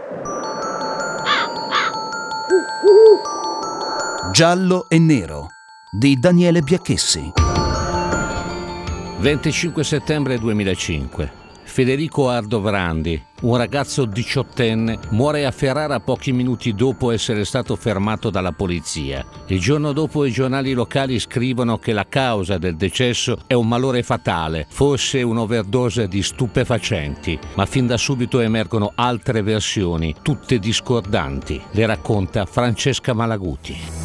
Giallo e nero di Daniele Biacchessi. 25 settembre 2005. Federico Aldovrandi, un ragazzo diciottenne, muore a Ferrara pochi minuti dopo essere stato fermato dalla polizia. Il giorno dopo i giornali locali scrivono che la causa del decesso è un malore fatale, forse un'overdose di stupefacenti, ma fin da subito emergono altre versioni, tutte discordanti. Le racconta Francesca Malaguti.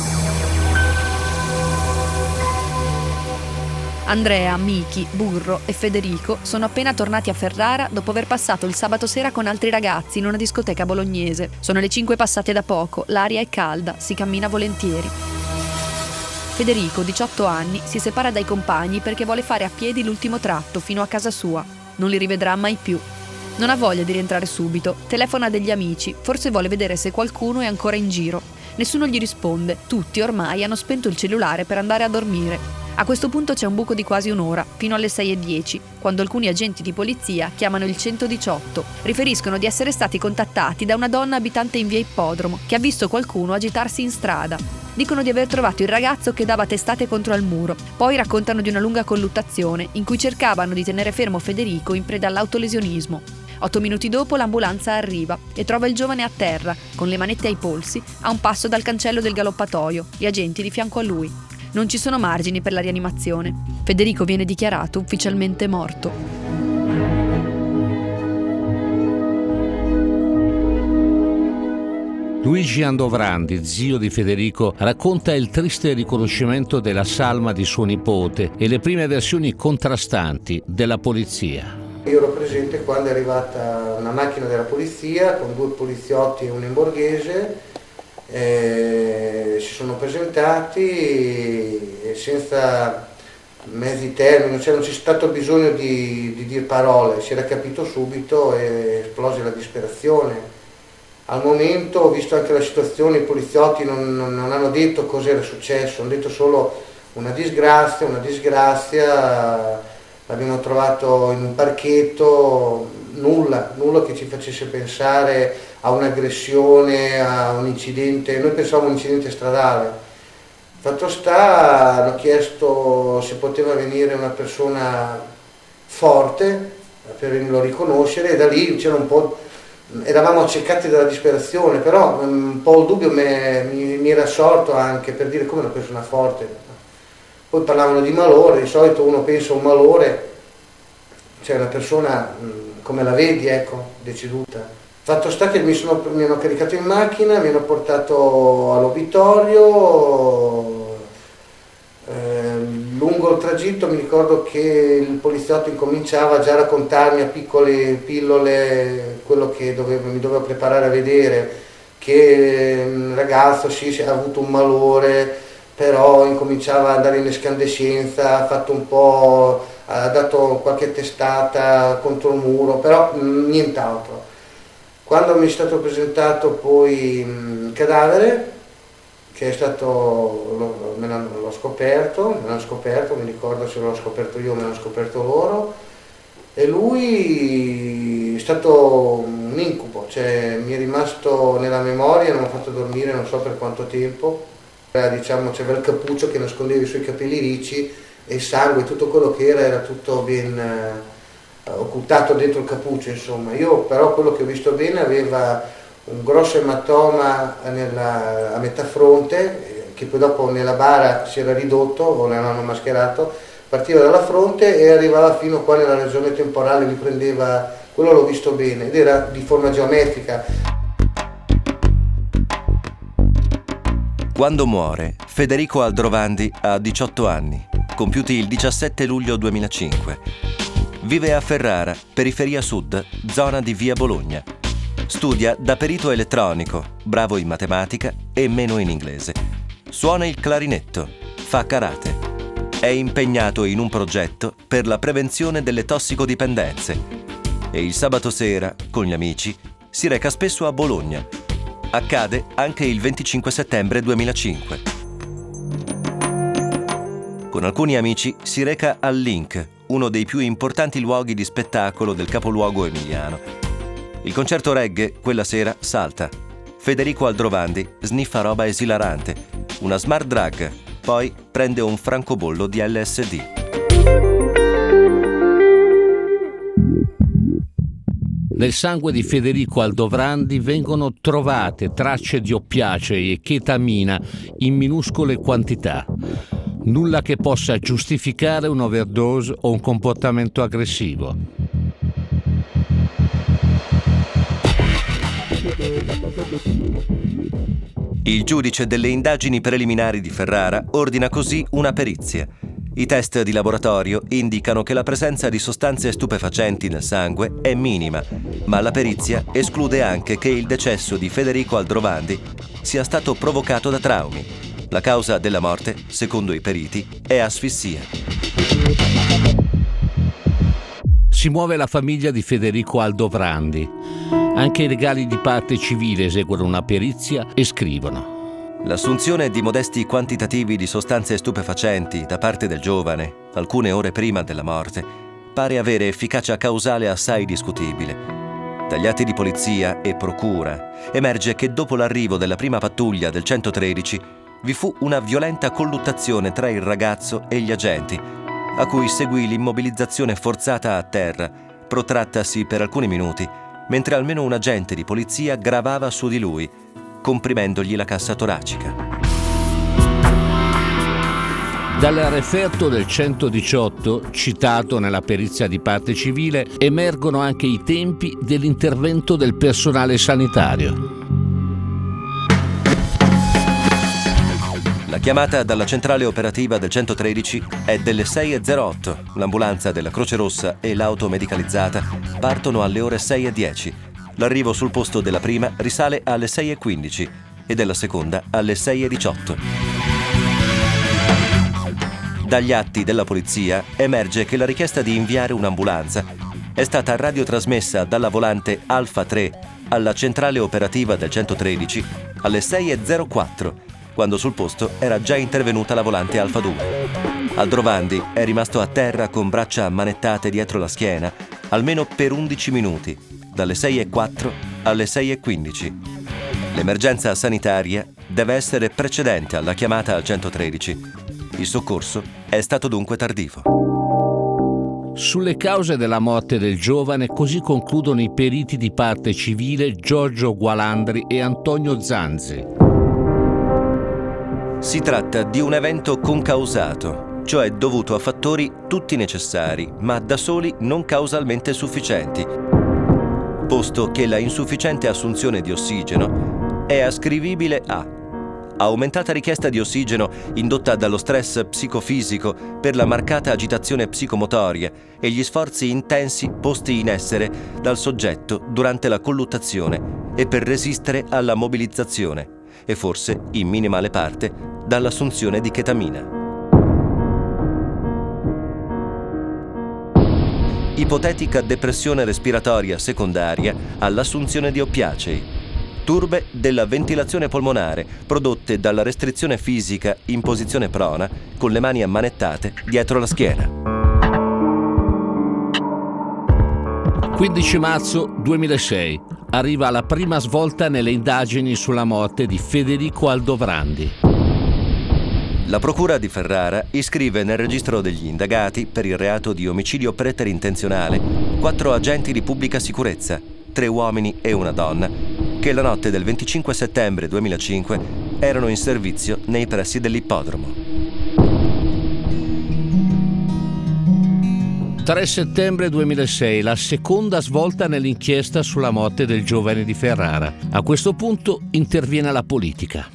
Andrea, Miki, Burro e Federico sono appena tornati a Ferrara dopo aver passato il sabato sera con altri ragazzi in una discoteca bolognese. Sono le 5 passate da poco, l'aria è calda, si cammina volentieri. Federico, 18 anni, si separa dai compagni perché vuole fare a piedi l'ultimo tratto fino a casa sua. Non li rivedrà mai più. Non ha voglia di rientrare subito, telefona a degli amici, forse vuole vedere se qualcuno è ancora in giro. Nessuno gli risponde, tutti ormai hanno spento il cellulare per andare a dormire. A questo punto c'è un buco di quasi un'ora, fino alle 6:10, quando alcuni agenti di polizia chiamano il 118. Riferiscono di essere stati contattati da una donna abitante in via Ippodromo, che ha visto qualcuno agitarsi in strada. Dicono di aver trovato il ragazzo che dava testate contro al muro. Poi raccontano di una lunga colluttazione in cui cercavano di tenere fermo Federico in preda all'autolesionismo. 8 minuti dopo l'ambulanza arriva e trova il giovane a terra, con le manette ai polsi, a un passo dal cancello del galoppatoio, gli agenti di fianco a lui. Non ci sono margini per la rianimazione. Federico viene dichiarato ufficialmente morto. Luigi Aldovrandi, zio di Federico, racconta il triste riconoscimento della salma di suo nipote e le prime versioni contrastanti della polizia. Io ero presente quando è arrivata una macchina della polizia con 2 poliziotti e un imborghese. Si sono presentati senza mezzi termini, cioè non c'è stato bisogno di dire parole, si era capito subito e esplose la disperazione. Al momento, ho visto anche la situazione, i poliziotti non hanno detto cosa era successo, hanno detto solo una disgrazia, l'abbiamo trovato in un parchetto, nulla che ci facesse pensare a un'aggressione, a un incidente. Noi pensavamo a un incidente stradale. Fatto sta, hanno chiesto se poteva venire una persona forte per venirlo a riconoscere, e da lì c'era un po', eravamo accecati dalla disperazione, però un po' il dubbio mi era sorto anche per dire come una persona forte. Poi parlavano di malore, di solito uno pensa a un malore, cioè una persona come la vedi, ecco, deceduta. Fatto sta che mi hanno caricato in macchina, mi hanno portato all'obitorio. Lungo il tragitto mi ricordo che il poliziotto incominciava già a raccontarmi a piccole pillole quello che mi doveva preparare a vedere, che il ragazzo sì, ha avuto un malore, però incominciava ad andare in escandescenza, ha dato qualche testata contro il muro, però nient'altro. Quando mi è stato presentato poi il cadavere, che è stato, me l'hanno scoperto, mi ricordo se l'ho scoperto io o me l'hanno scoperto loro, e lui è stato un incubo, cioè mi è rimasto nella memoria, non mi ha fatto dormire non so per quanto tempo. Diciamo, c'era il cappuccio che nascondeva i suoi capelli ricci e il sangue, tutto quello che era tutto ben occultato dentro il cappuccio, insomma. Io però quello che ho visto bene aveva un grosso ematoma a metà fronte, che poi dopo nella bara si era ridotto o l'hanno mascherato, partiva dalla fronte e arrivava fino qua nella regione temporale, mi prendeva, quello l'ho visto bene, ed era di forma geometrica. Quando muore, Federico Aldovrandi ha 18 anni, compiuti il 17 luglio 2005. Vive a Ferrara, periferia sud, zona di via Bologna. Studia da perito elettronico, bravo in matematica e meno in inglese. Suona il clarinetto, fa karate. È impegnato in un progetto per la prevenzione delle tossicodipendenze. E il sabato sera, con gli amici, si reca spesso a Bologna. Accade anche il 25 settembre 2005. Con alcuni amici si reca al Link, uno dei più importanti luoghi di spettacolo del capoluogo emiliano. Il concerto reggae quella sera salta. Federico Aldrovandi sniffa roba esilarante, una smart drug, poi prende un francobollo di LSD. Nel sangue di Federico Aldrovandi vengono trovate tracce di oppiacei e chetamina in minuscole quantità. Nulla che possa giustificare un'overdose o un comportamento aggressivo. Il giudice delle indagini preliminari di Ferrara ordina così una perizia. I test di laboratorio indicano che la presenza di sostanze stupefacenti nel sangue è minima, ma la perizia esclude anche che il decesso di Federico Aldrovandi sia stato provocato da traumi. La causa della morte, secondo i periti, è asfissia. Si muove la famiglia di Federico Aldrovandi. Anche i legali di parte civile eseguono una perizia e scrivono: L'assunzione di modesti quantitativi di sostanze stupefacenti da parte del giovane, alcune ore prima della morte, pare avere efficacia causale assai discutibile. Dagli atti di polizia e procura emerge che dopo l'arrivo della prima pattuglia del 113 vi fu una violenta colluttazione tra il ragazzo e gli agenti, a cui seguì l'immobilizzazione forzata a terra, protrattasi per alcuni minuti, mentre almeno un agente di polizia gravava su di lui, comprimendogli la cassa toracica. Dal referto del 118, citato nella perizia di parte civile, emergono anche i tempi dell'intervento del personale sanitario. La chiamata dalla centrale operativa del 113 è delle 6:08. L'ambulanza della Croce Rossa e l'auto medicalizzata partono alle ore 6:10. L'arrivo sul posto della prima risale alle 6:15 e della seconda alle 6:18. Dagli atti della polizia emerge che la richiesta di inviare un'ambulanza è stata radiotrasmessa dalla volante Alfa 3 alla centrale operativa del 113 alle 6:04, quando sul posto era già intervenuta la volante Alfa 2. Aldrovandi è rimasto a terra con braccia ammanettate dietro la schiena almeno per 11 minuti, dalle 6:04 alle 6:15. L'emergenza sanitaria deve essere precedente alla chiamata al 113. Il soccorso è stato dunque tardivo. Sulle cause della morte del giovane così concludono i periti di parte civile Giorgio Gualandri e Antonio Zanzi. Si tratta di un evento concausato, cioè dovuto a fattori tutti necessari, ma da soli non causalmente sufficienti, posto che la insufficiente assunzione di ossigeno è ascrivibile a aumentata richiesta di ossigeno indotta dallo stress psicofisico per la marcata agitazione psicomotoria e gli sforzi intensi posti in essere dal soggetto durante la colluttazione e per resistere alla mobilizzazione, e forse, in minimale parte, dall'assunzione di chetamina. Ipotetica depressione respiratoria secondaria all'assunzione di oppiacei. Turbe della ventilazione polmonare prodotte dalla restrizione fisica in posizione prona con le mani ammanettate dietro la schiena. 15 marzo 2006. Arriva la prima svolta nelle indagini sulla morte di Federico Aldrovandi. La procura di Ferrara iscrive nel registro degli indagati per il reato di omicidio preterintenzionale 4 agenti di pubblica sicurezza, 3 uomini e una donna, che la notte del 25 settembre 2005 erano in servizio nei pressi dell'ippodromo. 3 settembre 2006, la seconda svolta nell'inchiesta sulla morte del giovane di Ferrara. A questo punto interviene la politica.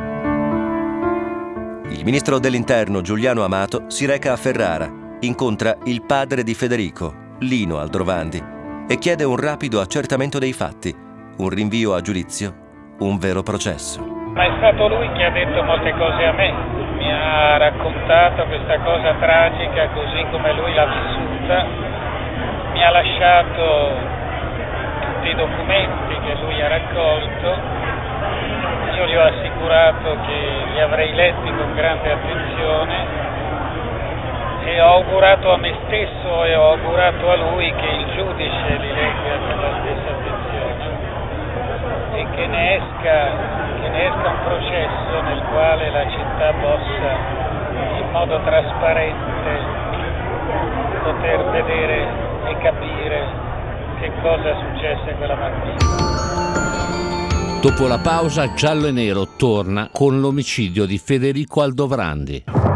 Il ministro dell'Interno Giuliano Amato si reca a Ferrara, incontra il padre di Federico, Lino Aldrovandi, e chiede un rapido accertamento dei fatti, un rinvio a giudizio, un vero processo. Ma è stato lui che ha detto molte cose a me, mi ha raccontato questa cosa tragica così come lui l'ha vissuta, mi ha lasciato tutti i documenti che lui ha raccolto, io gli ho assicurato che li avrei letti con grande attenzione e ho augurato a me stesso e ho augurato a lui che il giudice li legga con la stessa attenzione. che ne esca un processo nel quale la città possa in modo trasparente poter vedere e capire che cosa successe quella mattina. Dopo la pausa, Giallo e Nero torna con l'omicidio di Federico Aldovrandi.